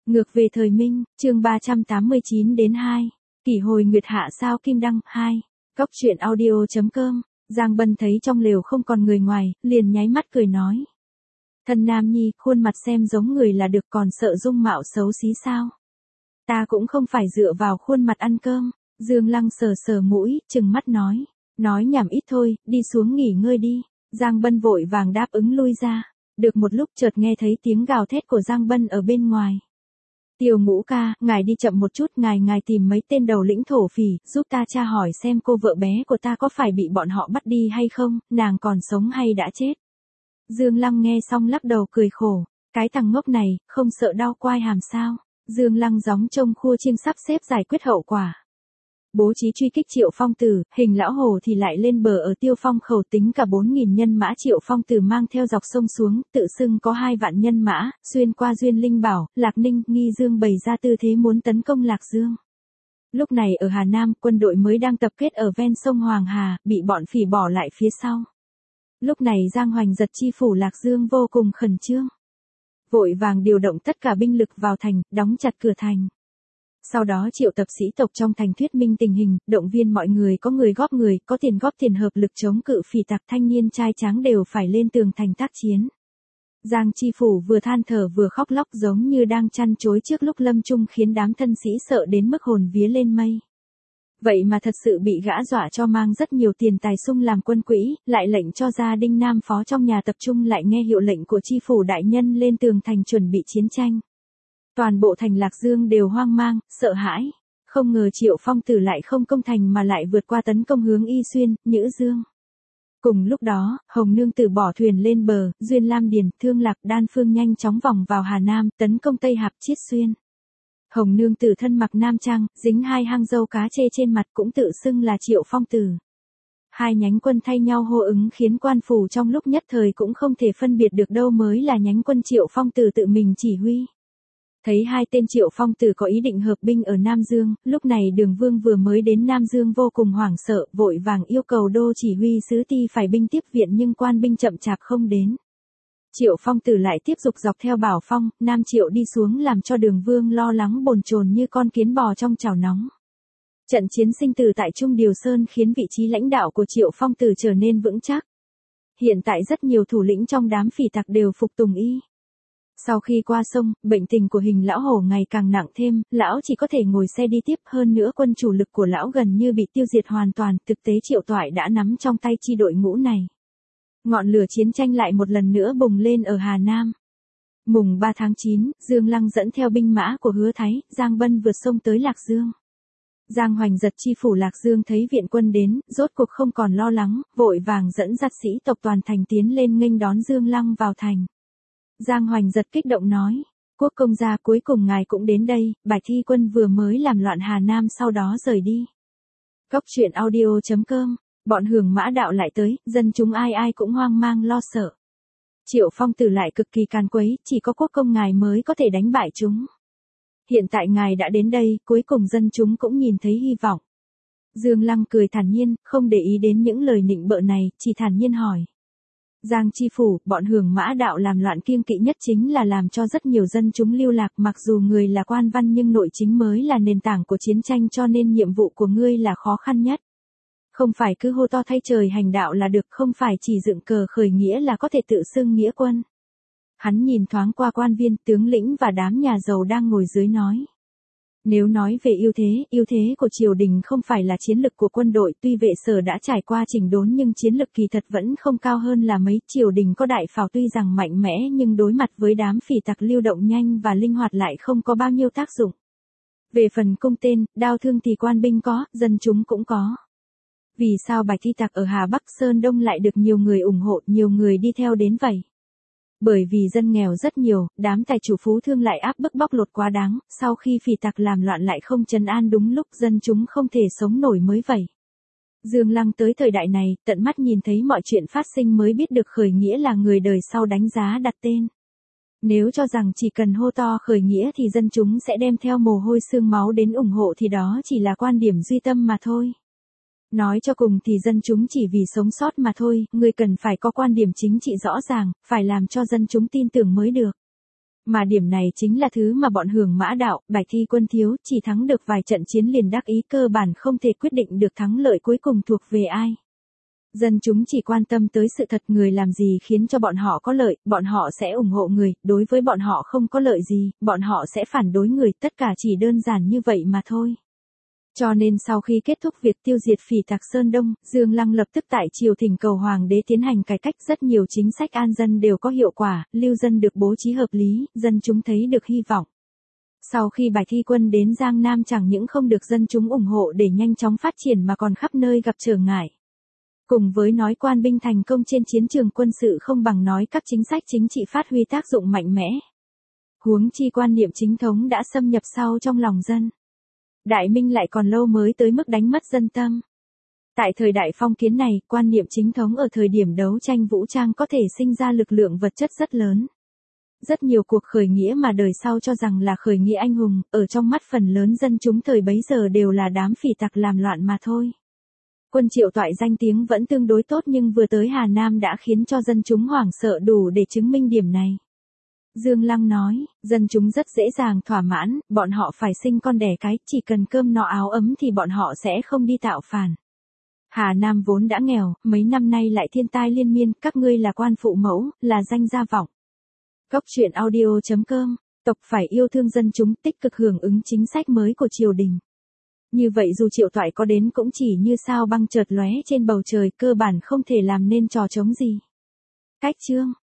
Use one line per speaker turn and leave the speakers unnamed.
Ngược về thời Minh, chương 389 đến 2. Kỷ hồi nguyệt hạ sao kim đăng 2. Cóc truyện audio.com. Giang Bân thấy trong lều không còn người ngoài, liền nháy mắt cười nói. Thân nam nhi, khuôn mặt xem giống người là được, còn sợ dung mạo xấu xí sao? Ta cũng không phải dựa vào khuôn mặt ăn cơm. Dương Lăng sờ sờ mũi, trừng mắt nói. Nói nhảm ít thôi, đi xuống nghỉ ngơi đi. Giang Bân vội vàng đáp ứng lui ra. Được một lúc chợt nghe thấy tiếng gào thét của Giang Bân ở bên ngoài. Tiểu Ngũ ca, ngài đi chậm một chút, ngài tìm mấy tên đầu lĩnh thổ phỉ, giúp ta tra hỏi xem cô vợ bé của ta có phải bị bọn họ bắt đi hay không, nàng còn sống hay đã chết. Dương Lăng nghe xong lắc đầu cười khổ, cái thằng ngốc này, không sợ đau quai hàm sao. Dương Lăng gióng trông khua chiêng sắp xếp giải quyết hậu quả. Bố trí truy kích Triệu Phong Tử, Hình Lão Hồ thì lại lên bờ ở Tiêu Phong khẩu, tính cả 4.000 nhân mã Triệu Phong Tử mang theo dọc sông xuống, tự xưng có 2 vạn nhân mã, xuyên qua Duyên Linh Bảo, Lạc Ninh, Nghi Dương bày ra tư thế muốn tấn công Lạc Dương. Lúc này ở Hà Nam, quân đội mới đang tập kết ở ven sông Hoàng Hà, bị bọn phỉ bỏ lại phía sau. Lúc này Giang Hoành Giật chi phủ Lạc Dương vô cùng khẩn trương. Vội vàng điều động tất cả binh lực vào thành, đóng chặt cửa thành. Sau đó triệu tập sĩ tộc trong thành thuyết minh tình hình, động viên mọi người, có người, có tiền hợp lực chống cự phỉ tặc, thanh niên trai tráng đều phải lên tường thành tác chiến. Giang chi phủ vừa than thở vừa khóc lóc giống như đang chăn chối trước lúc lâm chung, khiến đám thân sĩ sợ đến mức hồn vía lên mây. Vậy mà thật sự bị gã dọa cho mang rất nhiều tiền tài sung làm quân quỹ, lại lệnh cho gia Đinh Nam phó trong nhà tập trung lại nghe hiệu lệnh của chi phủ đại nhân lên tường thành chuẩn bị chiến tranh. Toàn bộ thành Lạc Dương đều hoang mang, sợ hãi. Không ngờ Triệu Phong Tử lại không công thành mà lại vượt qua tấn công hướng Y Xuyên, Nhữ Dương. Cùng lúc đó, Hồng Nương Tử bỏ thuyền lên bờ, Duyên Lam Điền, Thương Lạc, Đan Phương nhanh chóng vòng vào Hà Nam, tấn công Tây Hạp, Chiết Xuyên. Hồng Nương Tử thân mặc nam trang, dính 2 hang râu cá chê trên mặt, cũng tự xưng là Triệu Phong Tử. 2 nhánh quân thay nhau hô ứng khiến quan phủ trong lúc nhất thời cũng không thể phân biệt được đâu mới là nhánh quân Triệu Phong Tử tự mình chỉ huy. Thấy 2 tên Triệu Phong Tử có ý định hợp binh ở Nam Dương, lúc này Đường Vương vừa mới đến Nam Dương vô cùng hoảng sợ, vội vàng yêu cầu đô chỉ huy sứ Ti phải binh tiếp viện, nhưng quan binh chậm chạp không đến. Triệu Phong Tử lại tiếp tục dọc theo Bảo Phong, Nam Triệu đi xuống, làm cho Đường Vương lo lắng bồn chồn như con kiến bò trong chảo nóng. Trận chiến sinh tử tại Trung Điều Sơn khiến vị trí lãnh đạo của Triệu Phong Tử trở nên vững chắc. Hiện tại rất nhiều thủ lĩnh trong đám phỉ tặc đều phục tùng y. Sau khi qua sông, bệnh tình của Hình Lão Hổ ngày càng nặng thêm, lão chỉ có thể ngồi xe đi tiếp, hơn nữa quân chủ lực của lão gần như bị tiêu diệt hoàn toàn, thực tế Triệu Toại đã nắm trong tay chi đội ngũ này. Ngọn lửa chiến tranh lại một lần nữa bùng lên ở Hà Nam. Mùng 3 tháng 9, Dương Lăng dẫn theo binh mã của Hứa Thái, Giang Bân vượt sông tới Lạc Dương. Giang Hoành Giật chi phủ Lạc Dương thấy viện quân đến, rốt cuộc không còn lo lắng, vội vàng dẫn dắt sĩ tộc toàn thành tiến lên nghênh đón Dương Lăng vào thành. Giang Hoành Giật kích động nói, quốc công gia, cuối cùng ngài cũng đến đây, Bạch Thi quân vừa mới làm loạn Hà Nam sau đó rời đi. Cóc truyện audio.com. Bọn Hưởng Mã đạo lại tới, dân chúng ai ai cũng hoang mang lo sợ. Triệu Phong Tử lại cực kỳ càn quấy, chỉ có quốc công ngài mới có thể đánh bại chúng. Hiện tại ngài đã đến đây, cuối cùng dân chúng cũng nhìn thấy hy vọng. Dương Lăng cười thản nhiên, không để ý đến những lời nịnh bợ này, chỉ thản nhiên hỏi. Giang chi phủ, bọn Hưởng Mã đạo làm loạn kiêng kỵ nhất chính là làm cho rất nhiều dân chúng lưu lạc, mặc dù người là quan văn nhưng nội chính mới là nền tảng của chiến tranh, cho nên nhiệm vụ của ngươi là khó khăn nhất. Không phải cứ hô to thay trời hành đạo là được, không phải chỉ dựng cờ khởi nghĩa là có thể tự xưng nghĩa quân. Hắn nhìn thoáng qua quan viên, tướng lĩnh và đám nhà giàu đang ngồi dưới nói. Nếu nói về ưu thế của triều đình không phải là chiến lực của quân đội, tuy vệ sở đã trải qua chỉnh đốn nhưng chiến lực kỳ thật vẫn không cao hơn là mấy. Triều đình có đại pháo tuy rằng mạnh mẽ nhưng đối mặt với đám phỉ tặc lưu động nhanh và linh hoạt lại không có bao nhiêu tác dụng. Về phần cung tên, đao thương thì quan binh có, dân chúng cũng có. Vì sao Bạch Thi tặc ở Hà Bắc Sơn Đông lại được nhiều người ủng hộ, nhiều người đi theo đến vậy? Bởi vì dân nghèo rất nhiều, đám tài chủ phú thương lại áp bức bóc lột quá đáng, sau khi phỉ tặc làm loạn lại không trấn an đúng lúc, dân chúng không thể sống nổi mới vậy. Dương Lăng tới thời đại này, tận mắt nhìn thấy mọi chuyện phát sinh mới biết được khởi nghĩa là người đời sau đánh giá đặt tên. Nếu cho rằng chỉ cần hô to khởi nghĩa thì dân chúng sẽ đem theo mồ hôi xương máu đến ủng hộ thì đó chỉ là quan điểm duy tâm mà thôi. Nói cho cùng thì dân chúng chỉ vì sống sót mà thôi, người cần phải có quan điểm chính trị rõ ràng, phải làm cho dân chúng tin tưởng mới được. Mà điểm này chính là thứ mà bọn Hưởng Mã Đạo, Bạch Thi Quân thiếu, chỉ thắng được vài trận chiến liền đắc ý, cơ bản không thể quyết định được thắng lợi cuối cùng thuộc về ai. Dân chúng chỉ quan tâm tới sự thật, người làm gì khiến cho bọn họ có lợi, bọn họ sẽ ủng hộ người, đối với bọn họ không có lợi gì, bọn họ sẽ phản đối người, tất cả chỉ đơn giản như vậy mà thôi. Cho nên sau khi kết thúc việc tiêu diệt phỉ tặc Sơn Đông, Dương Lăng lập tức tại triều thỉnh cầu hoàng đế tiến hành cải cách, rất nhiều chính sách an dân đều có hiệu quả, lưu dân được bố trí hợp lý, dân chúng thấy được hy vọng. Sau khi Bạch Thi Quân đến Giang Nam chẳng những không được dân chúng ủng hộ để nhanh chóng phát triển mà còn khắp nơi gặp trở ngại. Cùng với nói quan binh thành công trên chiến trường quân sự không bằng nói các chính sách chính trị phát huy tác dụng mạnh mẽ. Huống chi quan niệm chính thống đã xâm nhập sâu trong lòng dân. Đại Minh lại còn lâu mới tới mức đánh mất dân tâm. Tại thời đại phong kiến này, quan niệm chính thống ở thời điểm đấu tranh vũ trang có thể sinh ra lực lượng vật chất rất lớn. Rất nhiều cuộc khởi nghĩa mà đời sau cho rằng là khởi nghĩa anh hùng, ở trong mắt phần lớn dân chúng thời bấy giờ đều là đám phỉ tặc làm loạn mà thôi. Quân Triệu Toại danh tiếng vẫn tương đối tốt nhưng vừa tới Hà Nam đã khiến cho dân chúng hoảng sợ đủ để chứng minh điểm này. Dương Lăng nói, dân chúng rất dễ dàng thỏa mãn, bọn họ phải sinh con đẻ cái, chỉ cần cơm no áo ấm thì bọn họ sẽ không đi tạo phản. Hà Nam vốn đã nghèo, mấy năm nay lại thiên tai liên miên, các ngươi là quan phụ mẫu, là danh gia vọng. Cốc truyện audio.com, tộc phải yêu thương dân chúng, tích cực hưởng ứng chính sách mới của triều đình. Như vậy dù Triệu Toại có đến cũng chỉ như sao băng chợt lóe trên bầu trời, cơ bản không thể làm nên trò trống gì. Cách chương